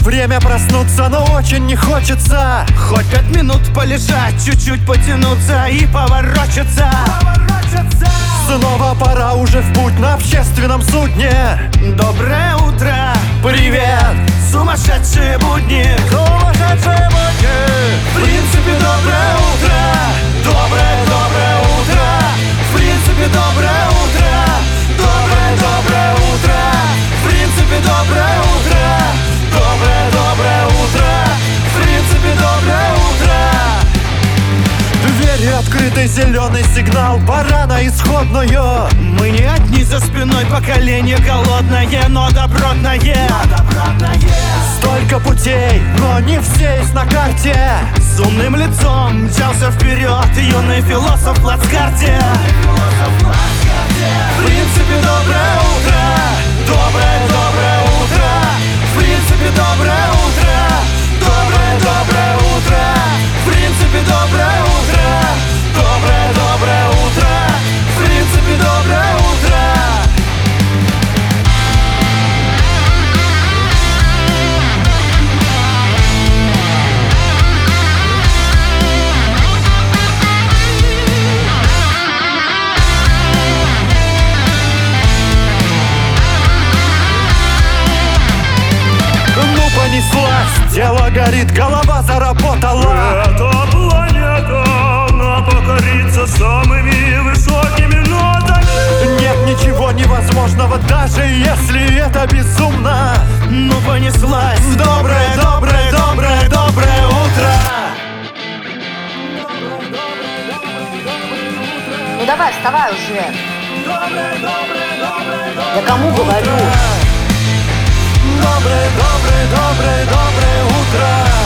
Время проснуться, но очень не хочется. Хоть 5 минут полежать, чуть-чуть потянуться и поворочаться. Снова пора уже в путь на общественном судне. Доброе утро, Привет! сумасшедшие будни. Сумасшедшие будни! В принципе, доброе утро. Доброе утро. В принципе, доброе утро. Доброе утро. В принципе, доброе утро. Доброе утро. В принципе, доброе утро. Двери открыты, зеленый сигнал, пора на исходную. Мы не одни, за спиной поколение голодное, но добротное. Столько путей, но не все есть на карте. С умным лицом мчался вперед юный философ в плацкарте. В принципе, доброе утро. Доброе утро. В принципе, доброе утро. Доброе утро. В принципе, доброе утро. Доброе утро. В принципе, доброе утро. Ну понеслась, дело горит, голова заработала. Эта планета, она покорится самыми высокими нотами. Нет ничего невозможного, даже если это безумно. Ну понеслась. Доброе утро. Ну давай, вставай уже. Я кому говорю? Доброе утро.